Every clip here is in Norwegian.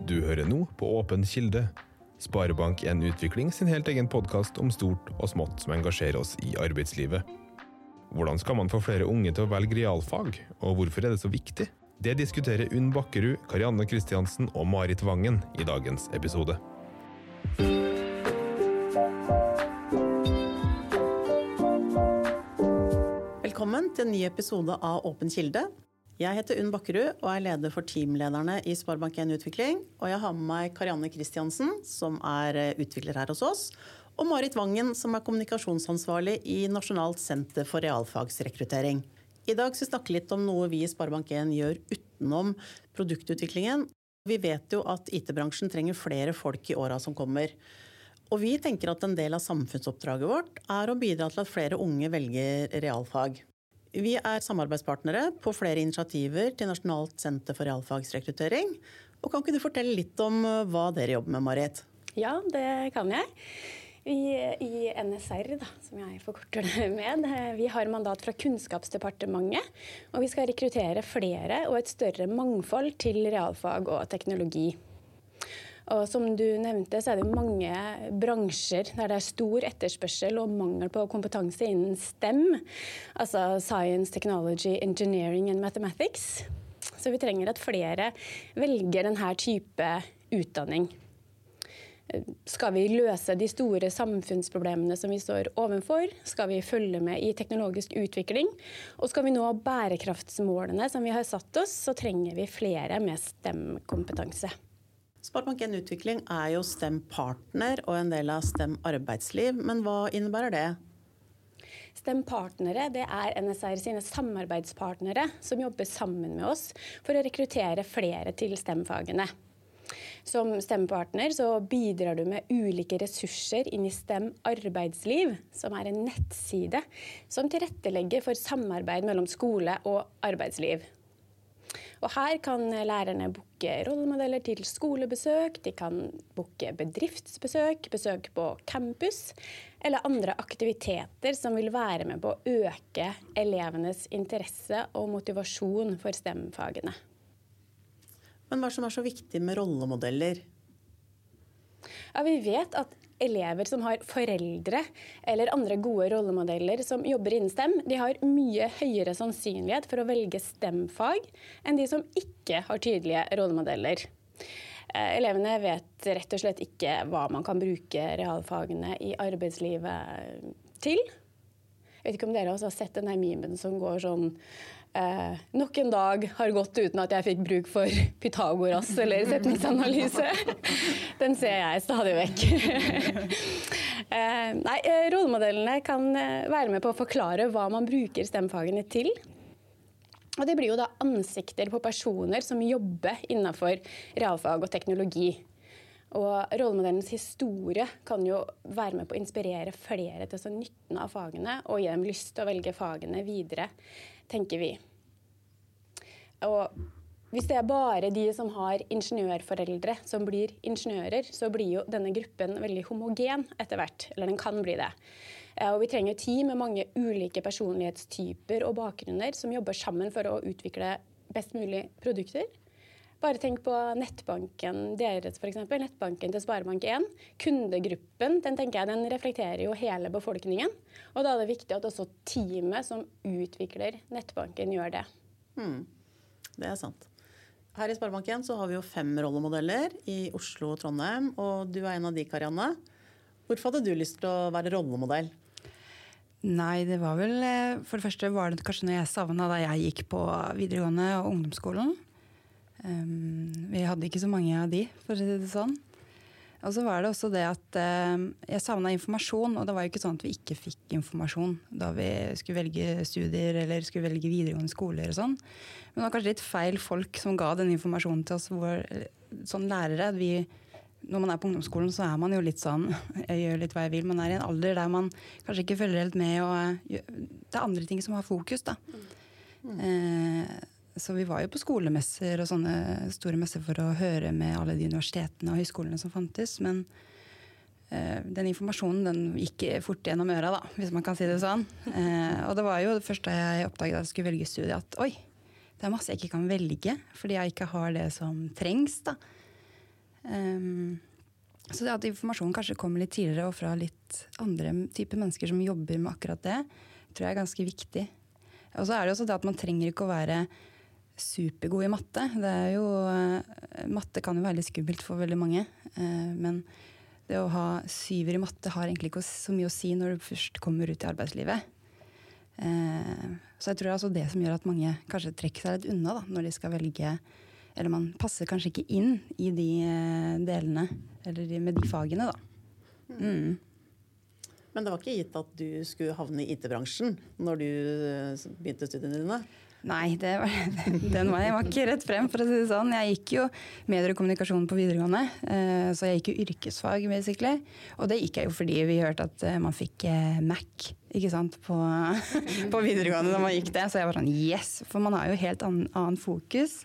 Du hører nå på Åpen kilde. Sparebank1 Utvikling sin helt egen podcast om stort og smått som engasjerer oss i arbeidslivet. Hvordan skal man få flere unge til å velge realfag, og hvorfor er det så viktig? Det diskuterer Unn Bakkerud, Karianne Kristiansen og Marit Vangen i dagens episode. Velkommen til en ny episode av Åpen kilde. Jeg heter Unn Bakkerud og er leder for teamlederne i Sparebank1 Utvikling. Og jeg har med meg Karianne Kristiansen, som er utvikler her hos oss, og Marit Vangen, som er kommunikasjonsansvarlig i Nasjonalt senter for realfagsrekruttering. I dag skal vi snakke litt om noe vi i Sparebank1 gjør utenom produktutviklingen. Vi vet jo at IT-bransjen trenger flere folk i årene som kommer. Og vi tenker at en del av samfunnsoppdraget vårt er å bidra til at flere unge velger realfag. Vi er samarbeidspartnere på flere initiativer til Nasjonalt senter for realfagsrekruttering. Og kan ikke du fortelle litt om hva dere jobber med, Marit? Ja, det kan jeg. Vi i NSR, som jeg forkorter det med, vi har mandat fra Kunnskapsdepartementet, og vi skal rekruttere flere og et større mangfold til realfag og teknologi. Og som du nevnte, så er det mange bransjer der det er stor etterspørsel og mangel på kompetanse innen STEM, altså Science, Technology, Engineering and Mathematics. Så vi trenger at flere velger denne type utdanning. Skal vi løse de store samfunnsproblemene som vi står overfor? Skal vi følge med i teknologisk utvikling? Og skal vi nå bærekraftsmålene som vi har satt oss, så trenger vi flere med STEM-kompetanse. Sparebank1 Utvikling er jo STEM-partner og en del av STEM-arbeidsliv, men hva innebærer det? STEM-partnere, det er NSR sine samarbeidspartnere som jobber sammen med oss for å rekruttere flere til STEM-fagene. Som STEM-partner så bidrar du med ulike ressurser inn i STEM arbeidsliv, som er en nettside som tilrettelegger for samarbeid mellom skole og arbeidsliv. Og her kan lærerne booke rollemodeller til skolebesøk, de kan booke bedriftsbesøk, besøk på campus, eller andre aktiviteter som vil være med på å øke elevenes interesse og motivasjon for STEM-fagene. Men hva som er så viktig med rollemodeller? Ja, vi vet at elever som har foreldre eller andre gode rollemodeller som jobber innen STEM, de har mye høyere sannsynlighet for å velge STEM-fag enn de som ikke har tydelige rollemodeller. Elevene vet rett og slett ikke hva man kan bruke realfagene i arbeidslivet til. Jeg vet ikke om dere også har sett denne memen som går sånn nok en dag har gått uten at jeg fikk bruk for Pythagoras eller setningsanalyse. Den ser jeg stadig vekk. Rollemodellene kan være med på å forklare hva man bruker STEM-fagene til. Og det blir jo da ansikter på personer som jobber innenfor realfag og teknologi. Og rollemodellens historie kan jo være med på å inspirere flere til å se nytten av fagene og gi dem lyst til å velge fagene videre, tenker vi. Og hvis det er bare de som har ingeniørforeldre som blir ingeniører, så blir jo denne gruppen veldig homogen etter hvert, eller den kan bli det. Og vi trenger team med mange ulike personlighetstyper og bakgrunner som jobber sammen for å utvikle best mulig produkter. Bare tenk på nettbanken deres for eksempel, nettbanken til Sparebank1. Kundegruppen, den tenker jeg, den reflekterer jo hele befolkningen. Og da er det viktig at også teamet som utvikler nettbanken gjør det. Det er sant. Her i Sparebank1 så har vi jo 5 rollemodeller i Oslo og Trondheim, og du er en av de, Karianne. Hvorfor hadde du lyst til å være rollemodell? Nei, det var vel, for det første var det kanskje når jeg savnet da jeg gikk på videregående og ungdomsskolen. Vi hadde ikke så mange av de, for å si det sånn. Og så var det også det at jeg savnet informasjon, og det var jo ikke sånn at vi ikke fikk informasjon da vi skulle velge studier eller skulle velge videregående skoler og sånn. Men det var kanskje litt feil folk som ga den informasjonen til oss, sånn lærere. Når man er på ungdomsskolen så er man jo litt sånn, jeg gjør litt hva jeg vil, man er i en alder der man kanskje ikke følger helt med, og det er andre ting som har fokus da. Så vi var jo på skolemesser og sånne store messer for å høre med alle de universitetene og høyskolene som fantes, men den informasjonen den gikk fort gjennom øra da, hvis man kan si det sånn. Og det var jo det første jeg oppdaget da jeg skulle velge studie, at oi, det er masse jeg ikke kan velge, fordi jeg ikke har det som trengs da. Så det at informasjonen kanskje kommer litt tidligere og fra litt andre typer mennesker som jobber med akkurat det, tror jeg er ganske viktig. Og så er det også det at man trenger ikke å være supergod i matte. Matte kan jo være litt skummelt for veldig mange, men det å ha 7 i matte har egentlig ikke så mye å si når du først kommer ut i arbeidslivet. Så jeg tror det er altså det som gjør at mange kanskje trekker seg litt unna da, når de skal velge, eller man passer kanskje ikke inn i de delene, eller med de fagene da. Men det var ikke gitt at du skulle havne i IT-bransjen når du begynte studiene dine? Nei, den var ikke rett frem, for å si det sånn. Jeg gikk jo medier og kommunikasjon på videregående, så jeg gikk jo yrkesfag, basically. Og det gikk jeg jo fordi vi hørte at man fikk Mac, ikke sant, på videregående da man gikk det. Så jeg var sånn, yes, for man har jo helt annen fokus.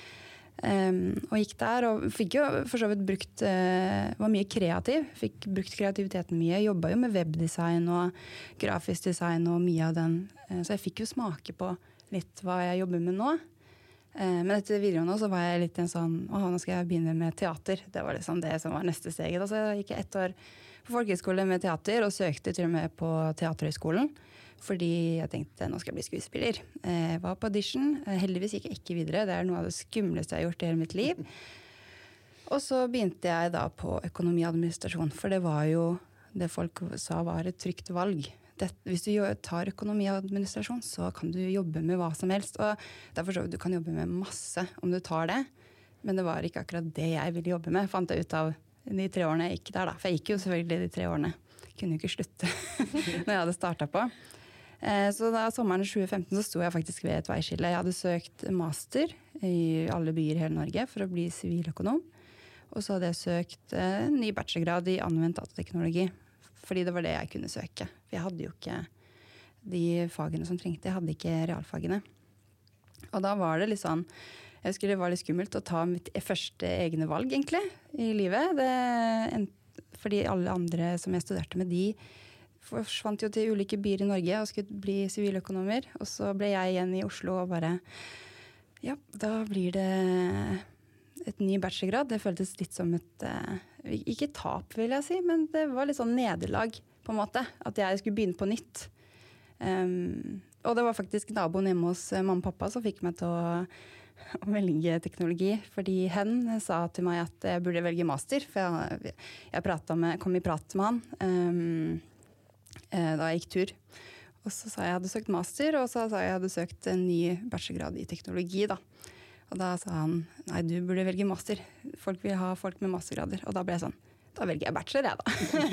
Og gikk der, og fikk jo for så vidt brukt, var mye kreativ, fikk brukt kreativiteten mye, jobbet jo med webdesign og grafisk design og mye av den. Så jeg fikk jo smake på litt hva jeg jobber med nå. Men etter videregående så var jeg litt en sånn, nå skal jeg begynne med teater. Det var liksom det som var neste steget. Så jeg gikk 1 år på folkehøyskole med teater, og søkte til og med på Teaterhøgskolen. Fordi jeg tenkte, nå skal jeg bli skuespiller. Jeg var på audition, heldigvis gikk jeg ikke videre. Det er noe av det skumleste jeg har gjort i hele mitt liv. Og så begynte jeg da på økonomi og administrasjon, for det var jo det folk sa var et trygt valg. Hvis du tar økonomi og administrasjon, så kan du jobbe med hva som helst. Og derfor så du kan jobbe med masse om du tar det. Men det var ikke akkurat det jeg ville jobbe med, fant jeg ut av de 3 årene jeg gikk der da. For jeg gikk jo selvfølgelig de 3 årene. Kunne jo ikke slutte når jeg hadde startet på. Så da sommeren 2015 så sto jeg faktisk ved et veiskille. Jeg hadde søkt master i alle byer i hele Norge for å bli siviløkonom. Og så hadde jeg søkt en ny bachelorgrad i anvendt datateknologi. Fordi det var det jeg kunne søke. For jeg hadde jo ikke de fagene som trengte. Jeg hadde ikke realfagene. Og da var det litt sånn, jeg husker det var litt skummelt å ta mitt første egne valg egentlig i livet. Fordi alle andre som jeg studerte med, de forsvant jo til ulike byer i Norge og skulle bli siviløkonomer. Og så ble jeg igjen i Oslo og bare, ja, da blir det et ny bachelorgrad. Det føltes litt som et, ikke tap vil jeg si, men det var litt sånn nederlag på en måte, at jeg skulle begynne på nytt. Og det var faktisk naboen hjemme hos mamma og pappa som fikk meg til å velge teknologi, fordi hen sa til meg at jeg burde velge master, for jeg kom i prat med han da jeg gikk tur. Og så sa jeg hadde søkt master, og så sa jeg hadde søkt en ny bachelorgrad i teknologi da. Og da sa han, nei, du burde velge master. Folk vil ha folk med mastergrader. Og da ble jeg sånn, da velger jeg bachelor, jeg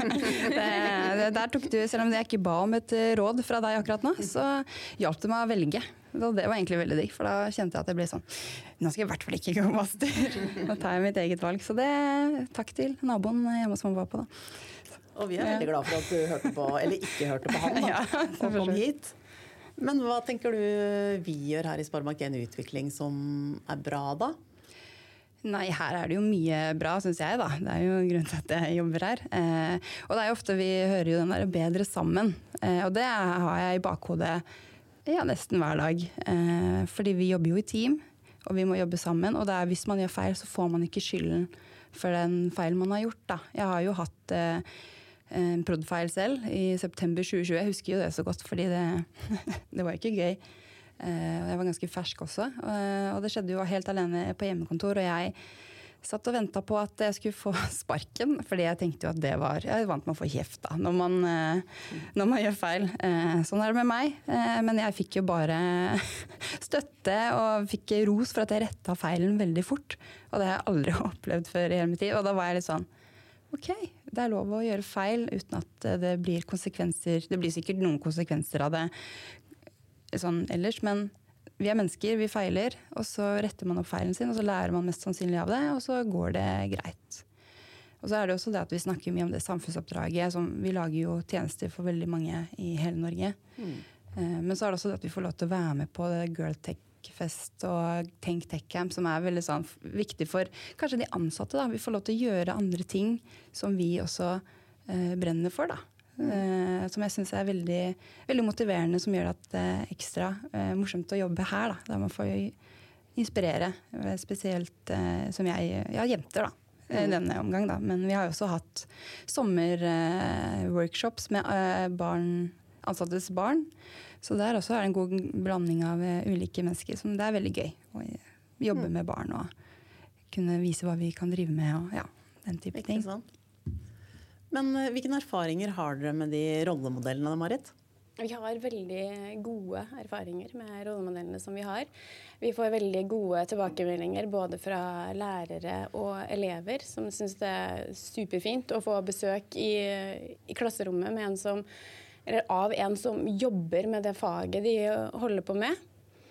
da. Der tok du, selv om jeg ikke ba om et råd fra deg akkurat nå, så hjalp det meg å velge. Og det var egentlig veldig digg, for da kjente jeg at jeg ble sånn, nå skal jeg i hvert fall ikke gå master. Nå tar jeg mitt eget valg. Så det, takk til naboen hjemme som var på da. Og vi er veldig glad for at du hørte på, eller ikke hørte på han da, ja, og kom hit. Men hva tenker du vi gjør her i Sparebank1 Utvikling som er bra da? Nei, her er det jo mye bra, synes jeg da. Det er jo grunnen til at jeg jobber her. Og det er jo ofte vi hører jo den der bedre sammen. Og det har jeg i bakhodet nesten hver dag. Fordi vi jobber jo i team, og vi må jobbe sammen. Og det er, hvis man gjør feil, så får man ikke skylden for den feil man har gjort da. Jeg har jo hatt en prod-feil selv i september 2020. Jeg husker jo det så godt, fordi det var ikke gøy. Jeg var ganske fersk også. Og det skjedde jo helt alene på hjemmekontor, og jeg satt og ventet på at jeg skulle få sparken, fordi jeg tenkte jo at det var, jeg vant med å få kjeft da, når man gjør feil. Sånn er det med meg, men jeg fikk jo bare støtte og fikk ros for at jeg rettet feilen veldig fort, og det har jeg aldri opplevd før i hele mitt liv, og da var jeg litt sånn, ok, det er lov å gjøre feil uten at det blir konsekvenser, det blir sikkert noen konsekvenser av det sånn ellers, men vi er mennesker, vi feiler, og så retter man opp feilen sin, og så lærer man mest sannsynlig av det, og så går det greit. Og så er det også det at vi snakker mye om det samfunnsoppdraget, som vi lager jo tjenester for veldig mange i hele Norge. Men så er det også det at vi får lov til å være med på det Girl Tech Fest og Tenk Tech Camp, som er veldig sånn viktig for kanskje de ansatte da. Vi får lov til å gjøre andre ting som vi også brenner for da. Som jeg synes er veldig, veldig motiverende, som gjør at det er ekstra morsomt å jobbe her da, der man får inspirere, spesielt som jenter da. denne omgang da. Men vi har jo også hatt sommerworkshops med ansattes barn. Så der også er det en god blanding av ulike mennesker. Så det er veldig gøy å jobbe med barn og kunne vise hva vi kan drive med og den type ting. Men hvilke erfaringer har dere med de rollemodellene, Marit? Vi har veldig gode erfaringer med rollemodellene som vi har. Vi får veldig gode tilbakemeldinger både fra lærere og elever som synes det er superfint å få besøk i klasserommet med av en som jobber med det faget de holder på med.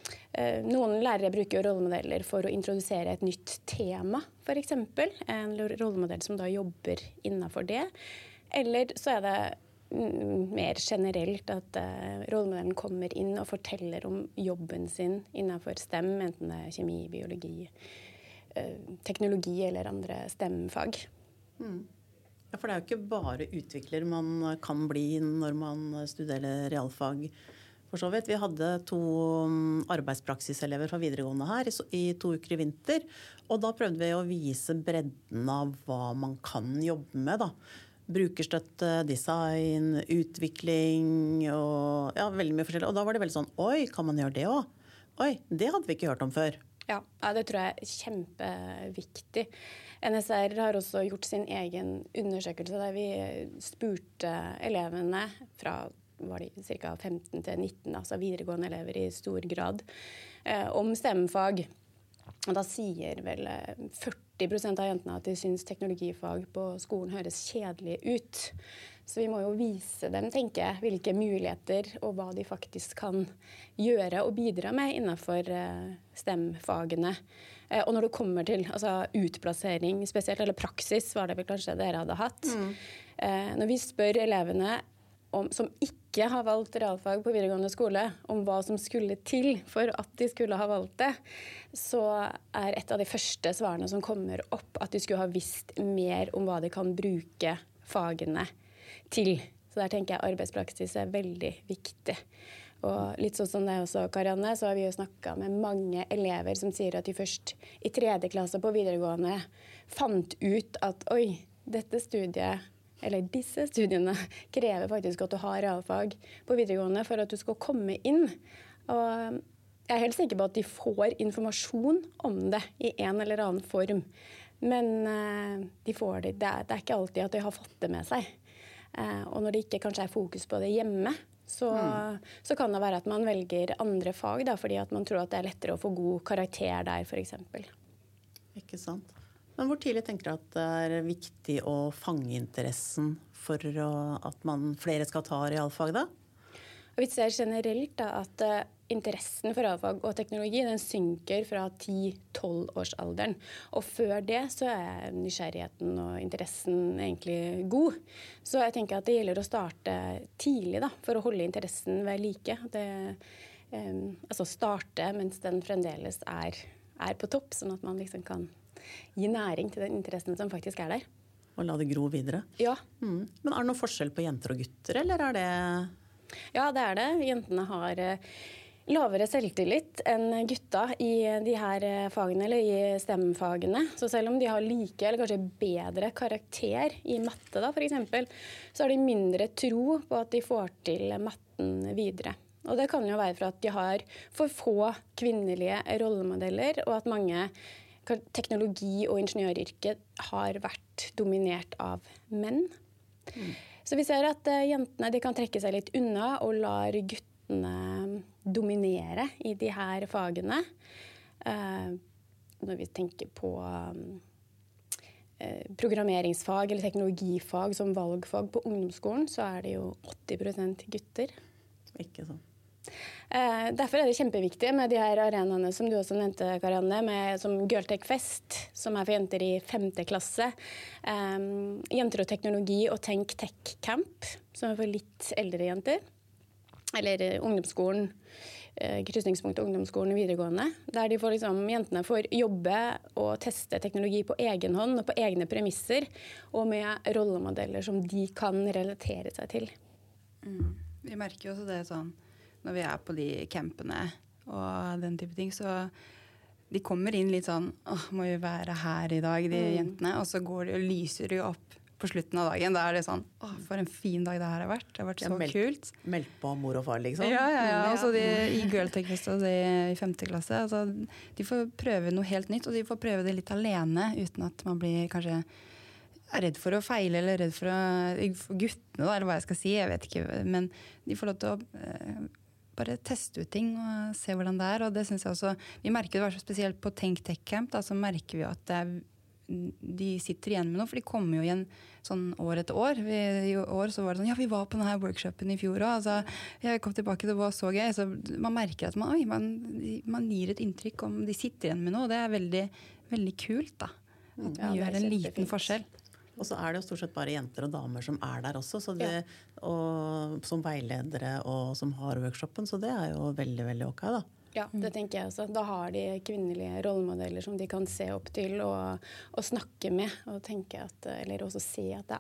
Noen lærere bruker jo rollemodeller for å introdusere et nytt tema, for eksempel. En rollemodell som da jobber innenfor det. Eller så er det mer generelt at rollemodellen kommer inn og forteller om jobben sin innenfor STEM, enten det er kjemi, biologi, teknologi eller andre STEM-fag. Ja, for det er jo ikke bare utvikler man kan bli når man studerer realfag. For så vidt, vi hadde 2 arbeidspraksiselever fra videregående her i 2 uker i vinter, og da prøvde vi å vise bredden av hva man kan jobbe med da. Brukerstøtte, design, utvikling og veldig mye forskjellig. Og da var det veldig sånn, oi, kan man gjøre det også? Oi, det hadde vi ikke hørt om før. Ja, det tror jeg er kjempeviktig. NSR har også gjort sin egen undersøkelse der vi spurte elevene fra var de ca. 15 til 19, altså videregående elever i stor grad, om STEM-fag. Og da sier vel 40% av jentene at de synes teknologifag på skolen høres kjedelig ut. Så vi må jo vise dem, tenker jeg, hvilke muligheter og hva de faktisk kan gjøre og bidra med innenfor STEM-fagene. Og når det kommer til utplassering spesielt, eller praksis var det vel kanskje dere hadde hatt. Når vi spør elevene som ikke har valgt realfag på videregående skole, om hva som skulle til for at de skulle ha valgt det, så er et av de første svarene som kommer opp at de skulle ha visst mer om hva de kan bruke fagene til. Så der tenker jeg arbeidspraksis er veldig viktig. Og litt sånn som deg også, Karianne, så har vi jo snakket med mange elever som sier at de først i 3. klasse på videregående fant ut at oi, dette studiet eller disse studiene krever faktisk at du har realfag på videregående for at du skal komme inn. Og jeg er helt sikker på at de får informasjon om det i en eller annen form. Men de får det. Det er ikke alltid at de har fått det med seg. Og når det ikke kanskje er fokus på det hjemme, så kan det være at man velger andre fag, da, fordi at man tror at det er lettere å få god karakter der, for eksempel. Ikke sant. Men hvor tidlig tenker du at det er viktig å fange interessen for at flere skal ta realfag da? Vi ser generelt da, at interessen for realfag og teknologi den synker fra 10-12-årsalderen. Og før det så er nysgjerrigheten og interessen egentlig god. Så jeg tenker at det gjelder å starte tidlig da, for å holde interessen ved like. Starte mens den fremdeles er på topp, sånn at man liksom kan gi næring til den interessen som faktisk er der. Og la det gro videre? Ja. Men er det noe forskjell på jenter og gutter, eller er det? Ja, det er det. Jentene har lavere selvtillit enn gutta i de her fagene, eller i STEM-fagene. Så selv om de har like, eller kanskje bedre karakter i matte da, for eksempel, så har de mindre tro på at de får til matten videre. Og det kan jo være for at de har for få kvinnelige rollemodeller, og at mange teknologi- og ingeniøryrket har vært dominert av menn. Så vi ser at jentene de kan trekke seg litt unna og lar guttene dominere i de her fagene. Når vi tenker på programmeringsfag eller teknologifag som valgfag på ungdomsskolen, så er det jo 80% gutter. Ikke sånn. Derfor er det kjempeviktig med de her arenaene som du også nevnte, Karianne, som Girltech Fest, som er for jenter i 5. klasse, Jenter og teknologi og Tenk Tech Camp, som er for litt eldre jenter, eller ungdomsskolen, krysningspunktet ungdomsskolen videregående, der jentene får jobbe og teste teknologi på egen hånd og på egne premisser, og med rollemodeller som de kan relatere seg til. Vi merker jo også det sånn, når vi er på de campene og den type ting, så de kommer inn litt sånn, må vi være her i dag, de jentene, og så går de og lyser de opp på slutten av dagen. Da det sånn, for en fin dag det her har vært. Det har vært så kult. Meldt på mor og far, liksom. Ja. Altså i Girltech-fest og det i 5. klasse, altså, de får prøve noe helt nytt, og de får prøve det litt alene, uten at man blir kanskje redd for å feile, eller redd for guttene, eller hva jeg skal si, jeg vet ikke. Men de får lov til å bare teste ut ting og se hvordan det og det synes jeg også, vi merker det var så spesielt på Tenk Tech Camp, da, så merker vi at de sitter igjen med noe, for de kommer jo igjen sånn år etter år. I år så var det sånn, vi var på denne workshopen i fjor også, altså, jeg kom tilbake, det var så gøy, så man merker at man gir et inntrykk om de sitter igjen med noe, og det veldig, veldig kult da, at vi gjør en liten forskjell. Og så det jo stort sett bare jenter og damer som der også, så og som veiledere og som har workshopen, så det jo veldig, veldig ok da. Ja, det tenker jeg også. Da har de kvinnelige rollemodeller som de kan se opp til og snakke med, og tenke at, eller også se at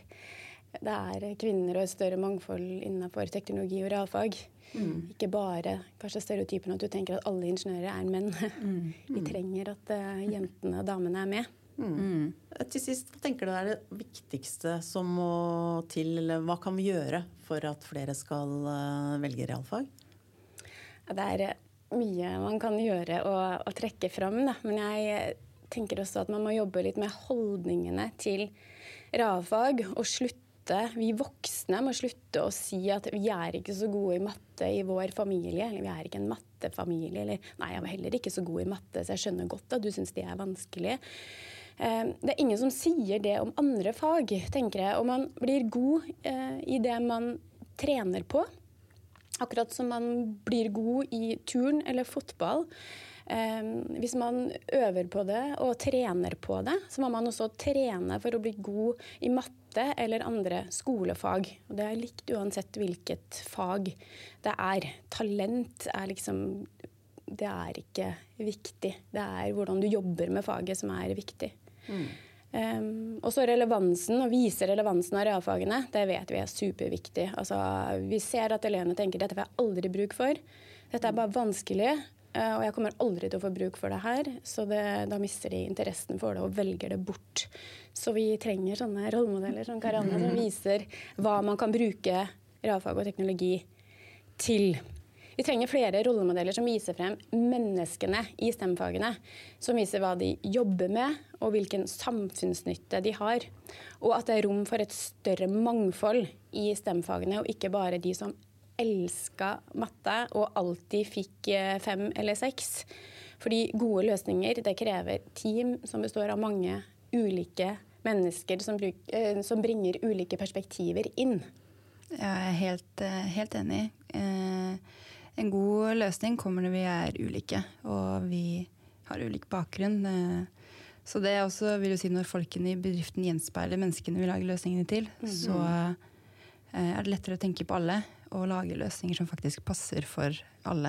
det kvinner og et større mangfold innenfor teknologi og realfag. Ikke bare kanskje stereotypen at du tenker at alle ingeniører menn. Vi trenger at jentene og damene med. Til sist, hva tenker du det viktigste som må til, eller hva kan vi gjøre for at flere skal velge realfag? Ja, det mye man kan gjøre og trekke fram, da. Men jeg tenker også at man må jobbe litt med holdningene til realfag og vi voksne må slutte å si at vi ikke så gode i matte i vår familie, eller vi ikke en mattefamilie, eller nei, jeg var heller ikke så god i matte, så jeg skjønner godt at du synes det vanskelig. Det ingen som sier det om andre fag, tenker jeg, og man blir god i det man trener på. Akkurat som man blir god i turn eller fotball. Hvis man øver på det og trener på det, så må man også trene for å bli god i matte eller andre skolefag. Og det likt uansett hvilket fag det Talent liksom, det ikke viktig. Det hvordan du jobber med faget som viktig. Og så relevansen, å vise relevansen av realfagene, det vet vi superviktig. Altså, vi ser at elevene tenker dette får jeg aldri bruk for. Dette bare vanskelig, og jeg kommer aldri til å få bruk for det her. Så da mister de interessen for det og velger det bort. Så vi trenger sånne rollemodeller som Karianne som viser hva man kan bruke realfag og teknologi til. Vi trenger flere rollemodeller som viser frem menneskene i STEM-fagene, som viser hva de jobber med, og hvilken samfunnsnytte de har. Og at det rom for et større mangfold i STEM-fagene, og ikke bare de som elsket matte og alltid fikk 5 eller 6. Fordi gode løsninger, det krever team som består av mange ulike mennesker som bringer ulike perspektiver inn. Jeg helt enig. En god løsning kommer når vi ulike, og vi har ulik bakgrunn. Så det også vil jo si når folkene i bedriften gjenspeiler menneskene vi lager løsningene til, så det lettere å tenke på alle, og lage løsninger som faktisk passer for alle.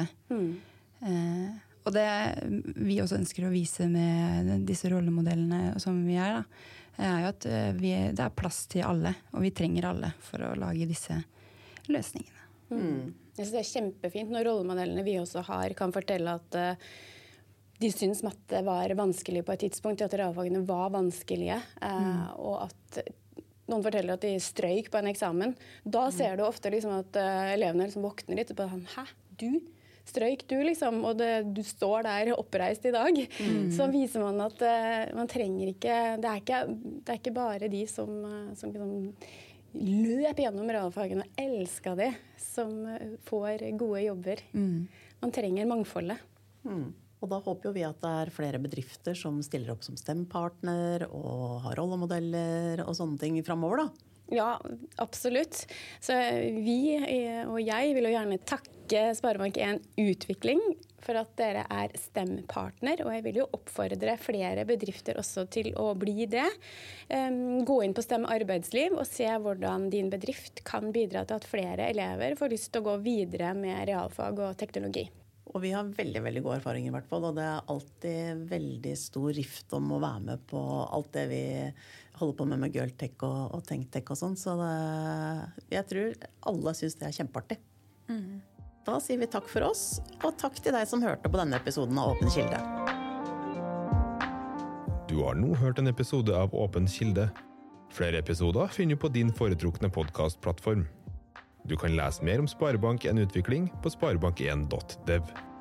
Og det vi også ønsker å vise med disse rollemodellene som vi da, jo at det plass til alle, og vi trenger alle for å lage disse løsningene. Jeg synes det kjempefint når rollemodellene vi også har kan fortelle at de syns matte var vanskelig på et tidspunkt, at realfagene var vanskelige, og at noen forteller at de strøyk på en eksamen. Da ser du ofte liksom at elevene liksom våkner litt og bare sånn, hæ, du? Strøyk du liksom, og du står der oppreist i dag. Så viser man at man trenger ikke, det ikke bare de som liksom løp gjennom realfagene og elsket det, som får gode jobber. Man trenger mangfoldet. Og da håper jo vi at det flere bedrifter som stiller opp som STEM-partner og har rollemodeller og sånne ting fremover da. Ja, absolutt. Så vi og jeg vil jo gjerne takke Sparebank1 Utvikling for at dere STEM-partner, og jeg vil jo oppfordre flere bedrifter også til å bli det. Gå inn på STEM arbeidsliv og se hvordan din bedrift kan bidra til at flere elever får lyst til å gå videre med realfag og teknologi. Og vi har veldig, veldig god erfaring i hvert fall, og det alltid veldig stor rift om å være med på alt det vi holder på med Girltech og Tenk Tech og sånn, så jeg tror alle synes det kjempeartig. Da sier vi takk for oss, og takk til deg som hørte på denne episoden av Åpen Kilde. Du har nå hørt en episode av Åpen kilde. Flere episoder finner du på din foretrukne podcastplattform. Du kan lese mer om Sparebank1 Utvikling på sparebank1.dev.